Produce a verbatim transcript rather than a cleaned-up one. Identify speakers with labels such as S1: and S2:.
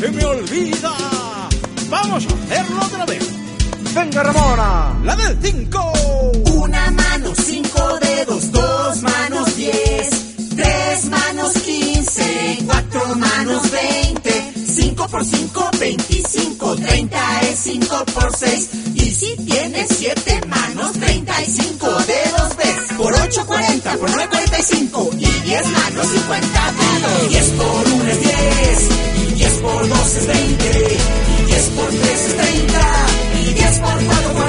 S1: se me olvida. Vamos a hacerlo otra vez.
S2: ¡Venga, Ramona!
S1: La del cinco.
S3: Una mano, cinco dedos, dos manos, diez. Tres manos, quince. Cuatro manos, veinte. Cinco por cinco, veinticinco. Treinta es cinco por seis. Y si tienes siete manos, treinta y cinco dedos ves. Por ocho, cuarenta. Por nueve, cuarenta y cinco. Y diez manos, cincuenta dedos. Diez por uno es diez. Y diez por dos es veinte. Y diez por tres es treinta. Y diez por cuatro